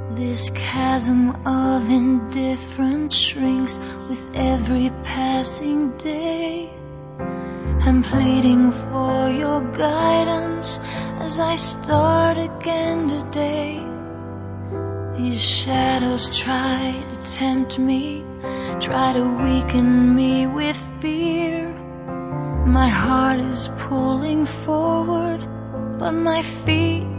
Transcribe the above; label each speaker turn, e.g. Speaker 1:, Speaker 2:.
Speaker 1: This chasm of indifference shrinks with every passing day. I'm pleading for your guidance as I start again today. These shadows try to tempt me, try to weaken me with fear. My heart is pulling forward, but my feet